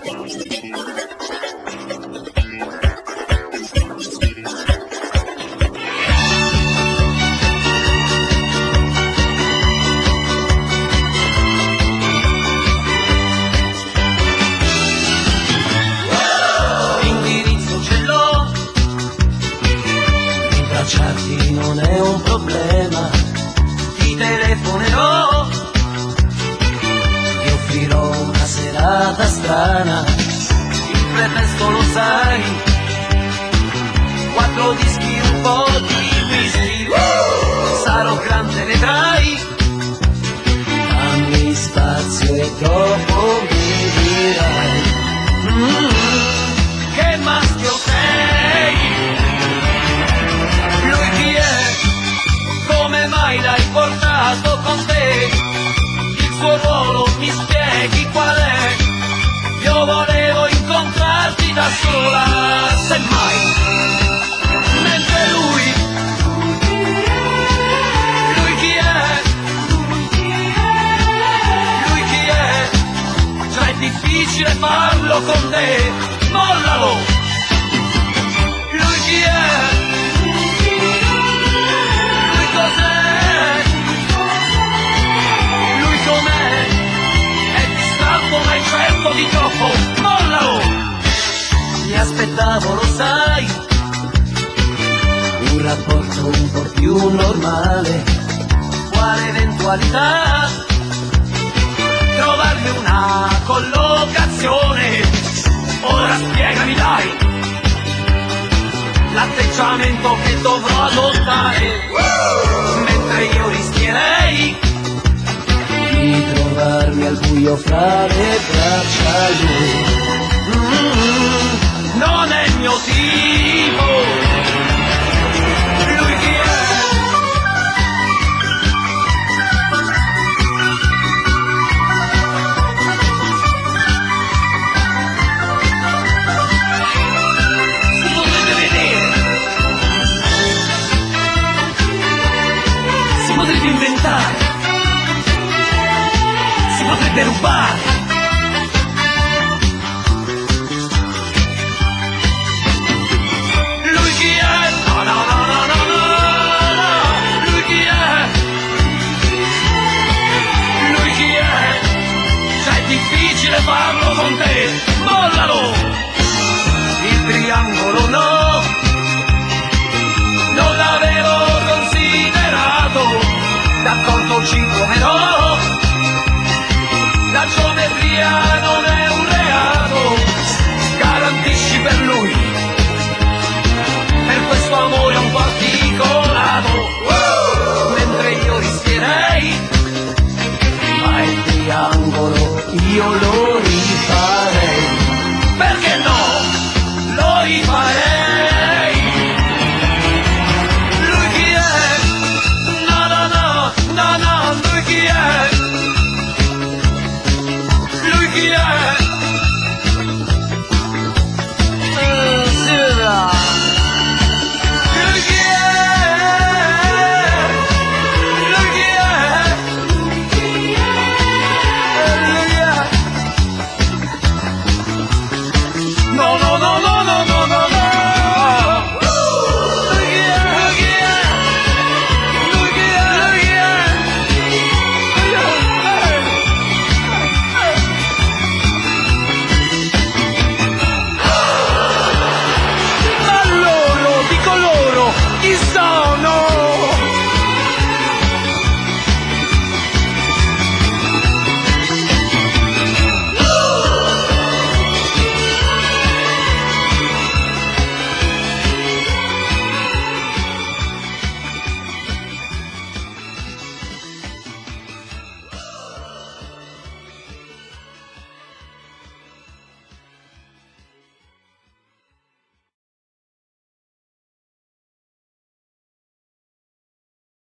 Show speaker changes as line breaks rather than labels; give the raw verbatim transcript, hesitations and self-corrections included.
Non è un problema, ti telefonerò, ti offrirò una serata strana, il pretesto lo sai, quattro dischi, un po' di whisky, sarò grande, vedrai, dammi spazio e dopo mi dirai, mm, che maschio sei. Come mai l'hai portato con te? Il suo ruolo mi spieghi qual è? Io volevo incontrarti da sola, semmai. Mentre lui, lui chi è? Lui chi è? Già è difficile farlo con te, mollalo! Lui chi è? Ma è certo di troppo, mollalo! Mi aspettavo, lo sai, un rapporto un po' più normale. Quale eventualità? Trovarmi una collocazione. Ora spiegami dai, l'atteggiamento che dovrò adottare, mentre io rischierei di trovarmi al buio fra le braccia lui. Mm, non è il mio tipo. Lui chi è? Si potrebbe vedere, si potrebbe inventare, potrebbe rubare. Lui chi è? No, no, no, no, no, no. Lui chi è? Lui chi è? Già è difficile farlo con te, mollalo! Il triangolo no, non l'avevo considerato, d'accordo ci proverò. La geometria non è un reato, garantisci per lui, per questo amore un po' articolato, uh! Mentre io rischierei, ma il triangolo io lo rifarei, perché no, lo rifarei. Lui chi è? No, no, no, no, no, lui chi è? Lui chi è?